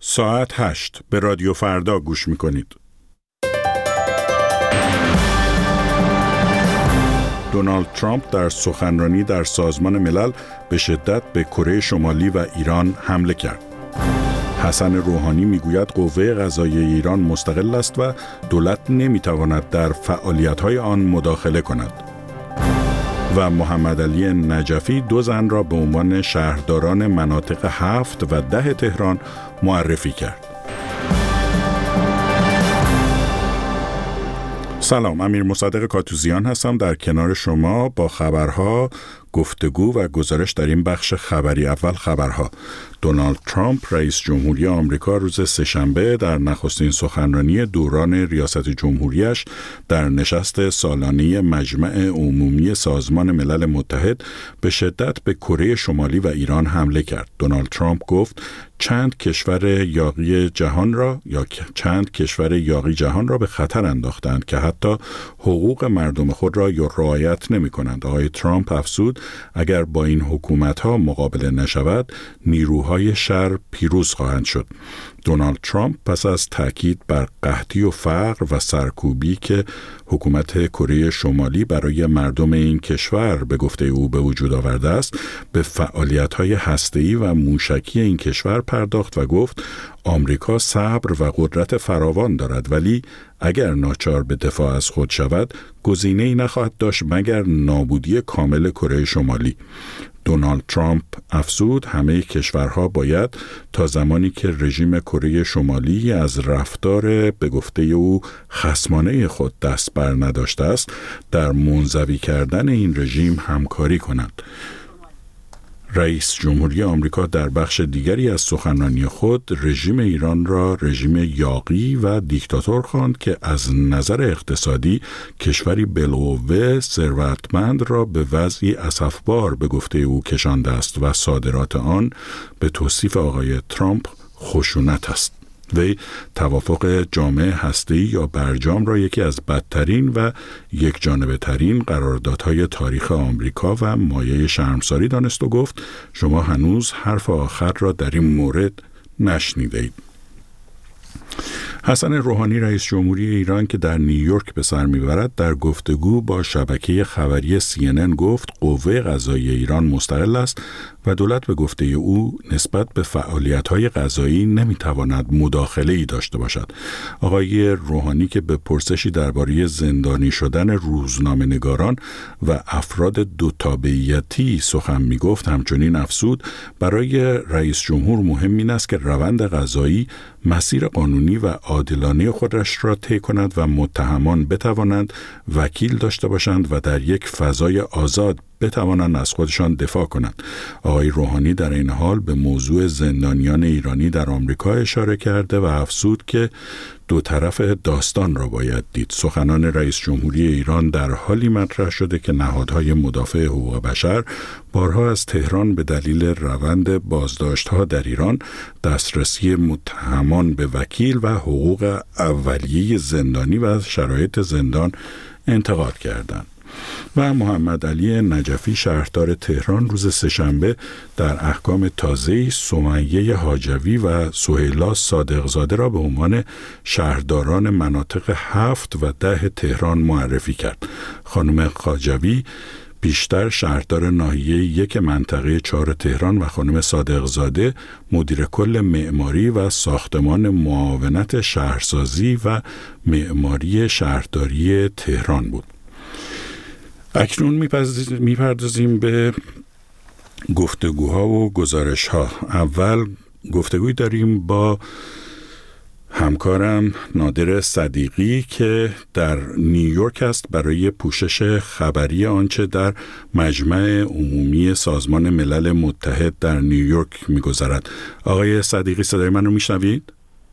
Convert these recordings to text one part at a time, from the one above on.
ساعت 8 به رادیو فردا گوش می‌کنید. دونالد ترامپ در سخنرانی در سازمان ملل به شدت به کره شمالی و ایران حمله کرد. حسن روحانی میگوید قوه قضاییه ایران مستقل است و دولت نمیتواند در فعالیت‌های آن مداخله کند. و محمد علی نجفی 2 زن را به عنوان شهرداران مناطق 7 و 10 تهران معرفی کرد. سلام، امیر مصدق کاتوزیان هستم در کنار شما با خبرها، گفتگو و گزارش در این بخش خبری. اول خبرها. دونالد ترامپ رئیس جمهوری آمریکا روز سه‌شنبه در نخستین سخنرانی دوران ریاست جمهوریش در نشست سالانه مجمع عمومی سازمان ملل متحد به شدت به کره شمالی و ایران حمله کرد. دونالد ترامپ گفت چند کشور یاغی جهان را به خطر انداختند که حتی حقوق مردم خود را رعایت نمی‌کنند. آقای ترامپ افزود اگر با این حکومت‌ها مقابله نشود نیروهای شر پیروز خواهند شد. دونالد ترامپ پس از تاکید بر قحطی و فقر و سرکوبی که حکومت کره شمالی برای مردم این کشور به گفته او به وجود آورده است، به فعالیت‌های هسته‌ای و موشکی این کشور پرداخت و گفت آمریکا صبر و قدرت فراوان دارد، ولی اگر ناچار به دفاع از خود شود گزینه‌ای نخواهد داشت مگر نابودی کامل کره شمالی. دونالد ترامپ افزود همه کشورها باید تا زمانی که رژیم کره شمالی از رفتار به گفته او خصمانه خود دست بر نداشته است در منزوی کردن این رژیم همکاری کنند. رئیس جمهوری آمریکا در بخش دیگری از سخنرانی خود رژیم ایران را رژیم یاغی و دیکتاتور خواند که از نظر اقتصادی کشوری بالقوه ثروتمند را به وضعی اسفبار به گفته او کشانده است و صادرات آن به توصیف آقای ترامپ خشونت است. وی توافق جامع هسته‌ای یا برجام را یکی از بدترین و یک جانبه ترین قراردادهای تاریخ آمریکا و مایه شرمساری دانست و گفت شما هنوز حرف آخر را در این مورد نشنیدید. حسن روحانی رئیس جمهوری ایران که در نیویورک به سر میبرد در گفتگو با شبکه خبری CNN گفت قوه قضاییه ایران مستقل است و دولت به گفته او نسبت به فعالیت‌های قضایی نمیتواند مداخله‌ای داشته باشد. آقای روحانی که به پرسشی درباره زندانی شدن روزنامه‌نگاران و افراد دو تابعیتی سخن میگفت همچنین افزود برای رئیس جمهور مهم این است که روند قضایی مسیر قانونی و عادلانه خودش را طی کند و متهمان بتوانند وکیل داشته باشند و در یک فضای آزاد بتوانند از خودشان دفاع کنند. آقای روحانی در این حال به موضوع زندانیان ایرانی در آمریکا اشاره کرده و افزود که دو طرف داستان را باید دید. سخنان رئیس جمهوری ایران در حالی مطرح شده که نهادهای مدافع حقوق بشر بارها از تهران به دلیل روند بازداشت‌ها در ایران، دسترسی متهمان به وکیل و حقوق اولیه زندانی و شرایط زندان انتقاد کردند. و محمد علی نجفی شهردار تهران روز سه‌شنبه در احکام تازه‌ای سمیه حاجوی و سهیلا صادقزاده را به عنوان شهرداران مناطق 7 و 10 تهران معرفی کرد. خانم حاجوی بیشتر شهردار ناحیه 1 منطقه 4 تهران و خانم صادقزاده مدیر کل معماری و ساختمان معاونت شهرسازی و معماری شهرداری تهران بود. اکنون میپردازیم به گفتگوها و گزارشها. اول گفتگوی داریم با همکارم نادر صدیقی که در نیویورک است برای پوشش خبری آنچه در مجمع عمومی سازمان ملل متحد در نیویورک میگذرد. آقای صدیقی صدای من رو میشنوید؟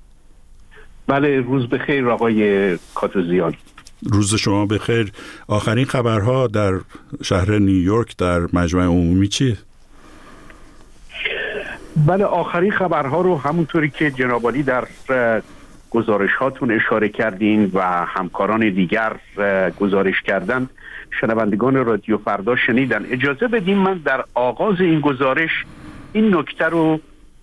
بله، روز بخیر آقای کاتوزیان. روز شما بخیر. آخرین خبرها در شهر نیویورک در مجمع عمومی چیه؟ بله، آخرین خبرها رو همونطوری که جناب عالی در گزارش هاتون اشاره کردین و همکاران دیگر گزارش کردن شنوندگان رادیو فردا شنیدن. اجازه بدیم من در آغاز این گزارش این نکته رو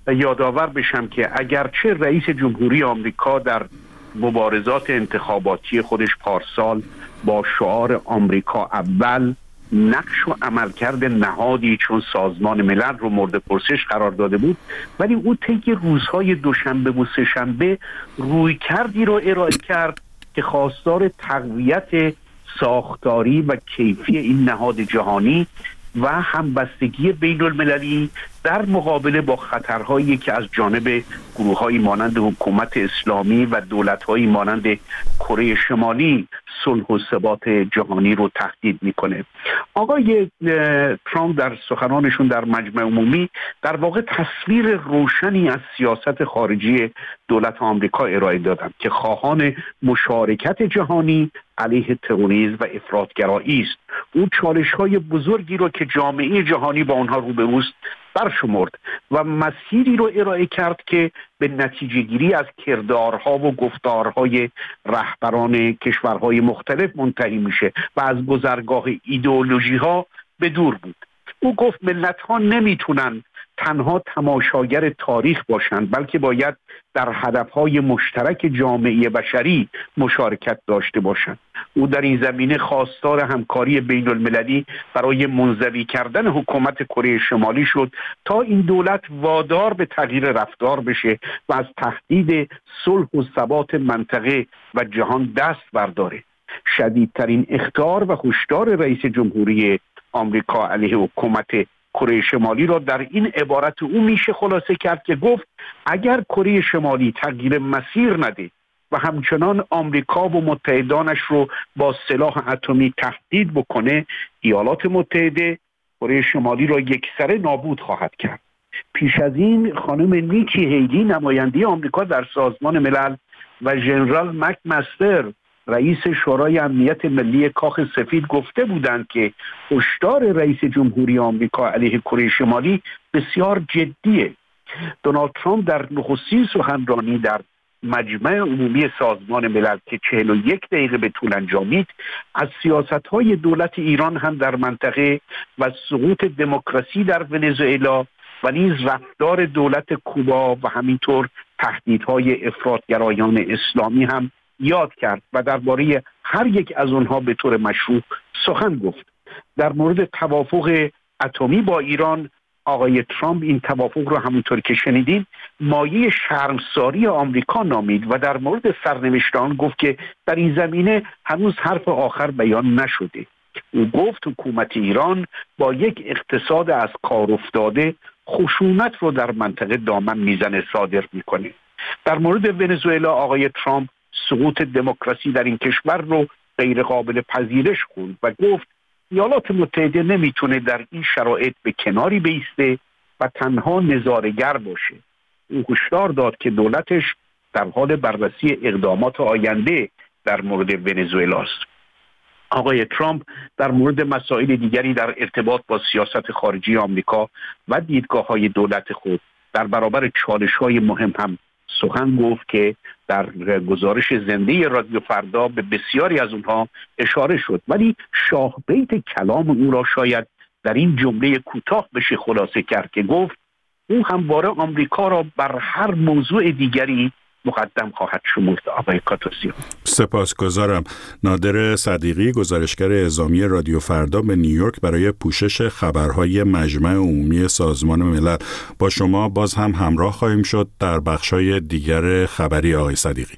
یادآور بشم که اگرچه رئیس جمهوری آمریکا در مبارزات انتخاباتی خودش پارسال با شعار آمریکا اول نقش و عملکرد نهادی چون سازمان ملل رو مورد پرسش قرار داده بود، ولی او طی روزهای دوشنبه و سه‌شنبه رویکردی رو ارائه کرد که خواستار تقویت ساختاری و کیفی این نهاد جهانی و همبستگی بین المللی در مقابله با خطرهایی که از جانب گروه‌هایی مانند حکومت اسلامی و دولت‌هایی مانند کره شمالی صلح و ثبات جهانی رو تهدید می‌کنه. آقای ترامپ در سخنانشون در مجمع عمومی در واقع تصویر روشنی از سیاست خارجی دولت آمریکا ارائه دادند که خواهان مشارکت جهانی علیه تروریسم و افراطگرایی است. او چالش‌های بزرگی رو که جامعه جهانی با آنها روبروست برشمرد و مسیری رو ارائه کرد که به نتیجه گیری از کردارها و گفتارهای رهبران کشورهای مختلف منتهی میشه و از گذرگاه ایدئولوژی‌ها به دور بود. او گفت ملت‌ها نمیتونن تنها تماشاگر تاریخ باشند، بلکه باید در هدفهای مشترک جامعه بشری مشارکت داشته باشند. او در این زمینه خواستار همکاری بین المللی برای منزوی کردن حکومت کره شمالی شد تا این دولت وادار به تغییر رفتار بشه و از تهدید صلح و ثبات منطقه و جهان دست برداره. شدیدترین اخطار و هشدار رئیس جمهوری آمریکا علیه حکومت کره شمالی را در این عبارت او میشه خلاصه کرد که گفت اگر کره شمالی تغییر مسیر نده و همچنان آمریکا و متحدانش رو با سلاح اتمی تهدید بکنه، ایالات متحده کره شمالی را یکسره نابود خواهد کرد. پیش از این خانم نیکی هیلی نماینده آمریکا در سازمان ملل و ژنرال مکمستر رئیس شورای امنیت ملی کاخ سفید گفته بودند که هشدار رئیس جمهوری آمریکا علیه کره شمالی بسیار جدیه. دونالد ترامپ در نخستین سخنرانی در مجمع عمومی سازمان ملل که 41 دقیقه به طول انجامید، از سیاست‌های دولت ایران هم در منطقه و سقوط دموکراسی در ونزوئلا و نیز رفتار دولت کوبا و همینطور تهدیدهای افراطگرایان اسلامی هم یاد کرد و درباره هر یک از اونها به طور مشروع سخن گفت. در مورد توافق اتمی با ایران آقای ترامپ این توافق رو همونطور که شنیدید مایه شرمساری آمریکا نامید و در مورد سرنوشت آن گفت که در این زمینه هنوز حرف آخر بیان نشده. او گفت حکومت ایران با یک اقتصاد از کار افتاده خشونت رو در منطقه دامن میزنه صادر میکنه. در مورد ونزوئلا آقای ترامپ سقوط دموکراسی در این کشور رو غیر قابل پذیرش خوند و گفت ایالات متحده نمیتونه در این شرایط به کناری بایسته و تنها نظاره‌گر باشه. او هشدار داد که دولتش در حال بررسی اقدامات آینده در مورد ونزوئلا است. آقای ترامپ در مورد مسائل دیگری در ارتباط با سیاست خارجی آمریکا و دیدگاه‌های دولت خود در برابر چالش‌های مهم هم سخن گفت که در گزارش زنده رادیو فردا به بسیاری از اونها اشاره شد، ولی شاه بیت کلام او را شاید در این جمله کوتاه بشه خلاصه کرد که گفت او همواره آمریکا را بر هر موضوع دیگری مقدم خواهد شمرد. آقای کاتوسیان. سپاسگزارم. نادر صدیقی، گزارشگر اعزامی رادیو فردا به نیویورک برای پوشش خبرهای مجمع عمومی سازمان ملل. با شما باز هم همراه خواهیم شد در بخش‌های دیگر خبری. آقای صدیقی.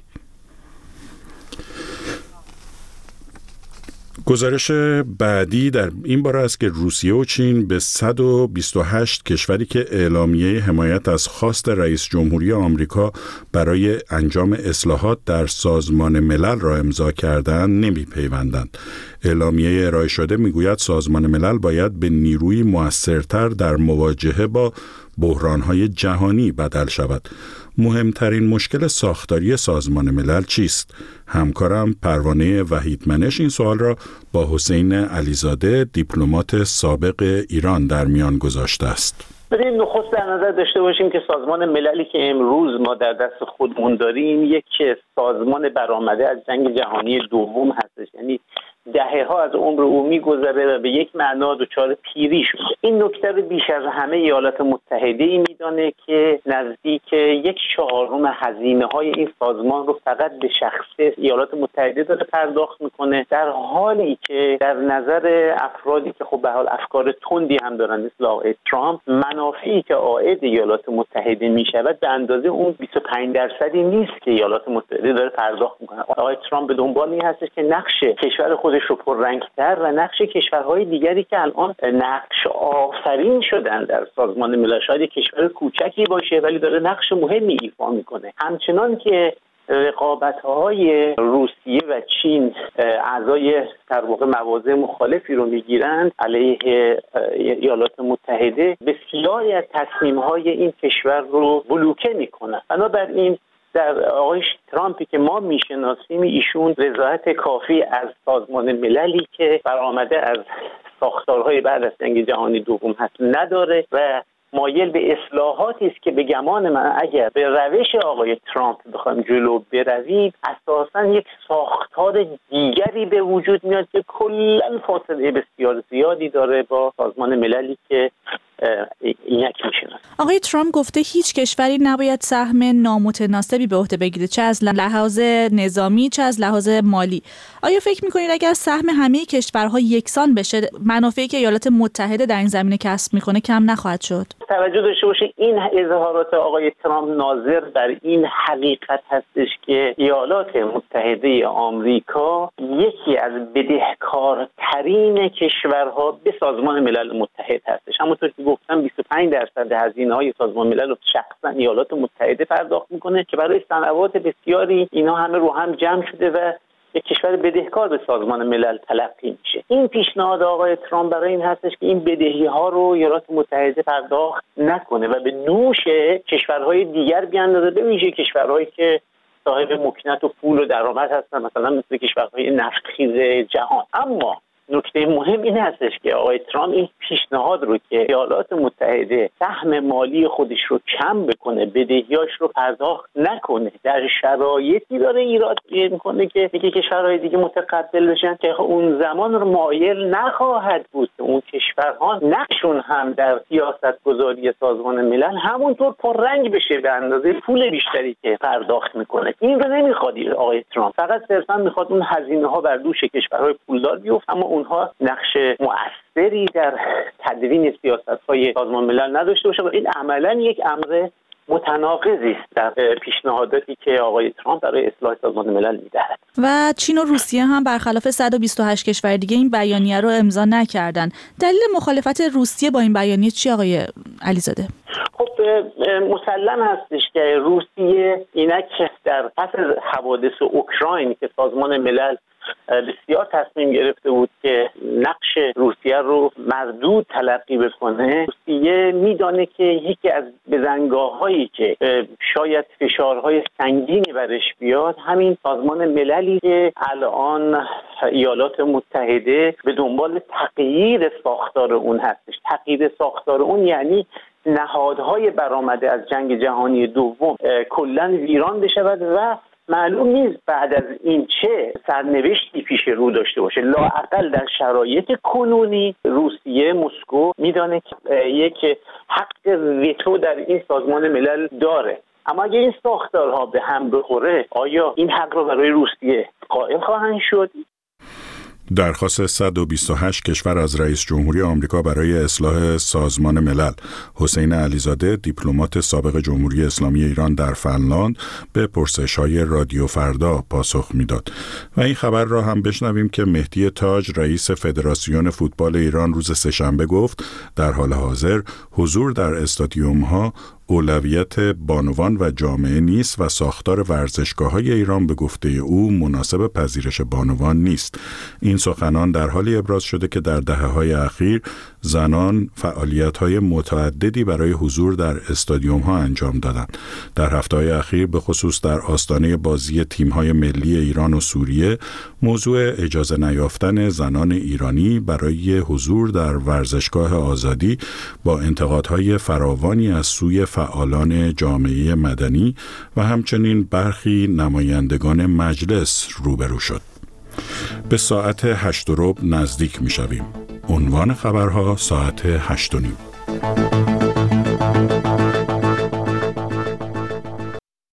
گزارش بعدی در این باره است که روسیه و چین به 128 کشوری که اعلامیه حمایت از خواست رئیس جمهوری آمریکا برای انجام اصلاحات در سازمان ملل را امضا کردند نمی‌پیوندند. اعلامیه ارائه شده میگوید سازمان ملل باید به نیروی موثرتر در مواجهه با بحران‌های جهانی بدل شود. مهمترین مشکل ساختاری سازمان ملل چیست؟ همکارم پروانه وحیدمنش این سوال را با حسین علیزاده دیپلمات سابق ایران در میان گذاشته است. بریم نخست در نظر داشته باشیم که سازمان مللی که امروز ما در دست خودمون داریم یک سازمان برآمده از جنگ جهانی دوم هستش. یعنی دهه‌ها از عمر او می‌گذره و به یک معنا دچار پیری شده. این نکته رو بیش از همه ایالات متحده می‌دانه که نزدیک 1/4 هزینه‌های این سازمان رو فقط به شخص ایالات متحده داره پرداخت می‌کنه، در حالی که در نظر افرادی که خب به حال افکار تندی هم دارن مثل آقای ترامپ، منافعی که عاید ایالات متحده می‌شود به اندازه اون 25% نیست که ایالات متحده داره پرداخت می‌کنه. آقای ترامپ به دنبال این هستش که نقش کشور خودش رو پررنگ‌تر و نقش کشورهای دیگری که الان نقش آفرین شدن در سازمان ملل، شاید کشور کوچکی باشه ولی داره نقش مهمی ایفا میکنه. همچنان که رقابت‌های روسیه و چین اعضای در واقع مواضع مخالفی رو میگیرند علیه ایالات متحده، بسیاری از تصمیم‌های این کشور رو بلوکه میکنن. بنابراین در آقای ترامپی که ما میشناسیم، ایشون رضایت کافی از سازمان مللی که برآمده از ساختارهای بعد از جنگ جهانی دوم هست نداره و مایل به اصلاحاتی است که به گمان من اگر به روش آقای ترامپ بخوایم جلو برویم، اساساً یک ساختار دیگری به وجود میاد که کلاً فاصله بسیار زیادی داره با سازمان مللی که اینک میشناسیم. آقای ترامپ گفته هیچ کشوری نباید سهم نامتناسبی به عهده بگیره، چه از لحاظ نظامی چه از لحاظ مالی. آیا فکر میکنید اگر سهم همه کشورها یکسان بشه، منافعی که ایالات متحده در این زمینه کسب میکنه کم نخواهد شد؟ توجه داشته باشید این اظهارات آقای ترامپ ناظر بر این حقیقت هستش که ایالات متحده آمریکا یکی از بدهکارترین کشورها به سازمان ملل متحد هستش. همونطور که گفتم 25% هزینه‌های سازمان ملل رو شخصا ایالات متحده پرداخت میکنه که برای صنوات بسیاری اینا همه رو هم جمع شده و یک کشور بدهکار به سازمان ملل تلقی میشه. این پیشنهاد آقای ترامپ برای این هستش که این بدهی ها رو ایالات متحده پرداخت نکنه و به دوش کشورهای دیگر بیاندازه، به ویژه کشورهایی که صاحب مکنت و پول و درآمد هستن، مثلا مثل کشورهای نفتخیز جهان. اما نکته مهم این هستش که آقای ترامپ این پیشنهاد رو که ایالات متحده سهم مالی خودش رو کم بکنه، بدهیاش رو پرداخت نکنه، در شرایطی داره ایراد میکنه که کشورهای دیگه متقبل بشن که اون زمان رو مایل نخواهد بود که اون کشورها نقشون هم در سیاست گذاری سازمان ملل همونطور پررنگ بشه به اندازه پول بیشتری که پرداخت میکنه. این رو نمیخواد آقای ترامپ، فقط صرفا میخواد اون هزینه ها بر دوش کشورهای پولدار بیفته، اما اونها نقش مؤثری در تدوین سیاست‌های سازمان ملل نداشته باشه و این عملاً یک امر متناقضی است در پیشنهاداتی که آقای ترامپ برای اصلاح سازمان ملل می‌دهد. و چین و روسیه هم برخلاف 128 کشور دیگه این بیانیه رو امضا نکردن. دلیل مخالفت روسیه با این بیانیه چی آقای علیزاده؟ خب مسلم هستش که روسیه اینک در پس از حوادث اوکراین که سازمان ملل بسیار تصمیم گرفته بود که نقش روسیه رو مردود تلقی بکنه، روسیه میدانه که یکی از بزنگاه‌هایی که شاید فشارهای سنگینی برش بیاد همین سازمان مللی که الان ایالات متحده به دنبال تغییر ساختار اون هستش. تغییر ساختار اون یعنی نهادهای برآمده از جنگ جهانی دوم کلاً ویران بشود و معلوم نیست بعد از این چه سرنوشتی پیش رو داشته باشه. لااقل در شرایط کنونی روسیه، مسکو میدانه که یک حق وتو در این سازمان ملل داره، اما اگه این ساختارها به هم بخوره آیا این حق رو برای روسیه قائل خواهند شد؟ درخواست 128 کشور از رئیس جمهوری آمریکا برای اصلاح سازمان ملل. حسین علیزاده، دیپلمات سابق جمهوری اسلامی ایران در فنلاند، به پرسش‌های رادیو فردا پاسخ میداد. و این خبر را هم بشنویم که مهدی تاج، رئیس فدراسیون فوتبال ایران، روز سه‌شنبه گفت در حال حاضر حضور در استادیوم‌ها اولویت بانوان و جامعه نیست و ساختار ورزشگاه‌های ایران به گفته او مناسب پذیرش بانوان نیست. این سخنان در حالی ابراز شده که در دهه‌های اخیر زنان فعالیت‌های متعددی برای حضور در استادیوم‌ها انجام دادند. در هفته‌های اخیر به خصوص در آستانه بازی تیم‌های ملی ایران و سوریه موضوع اجازه نیافتن زنان ایرانی برای حضور در ورزشگاه آزادی با انتقادهای فراوانی از سوی فعالان جامعه مدنی و همچنین برخی نمایندگان مجلس روبرو شد. به ساعت 8:15 نزدیک می شویم. عنوان خبرها ساعت 8:30.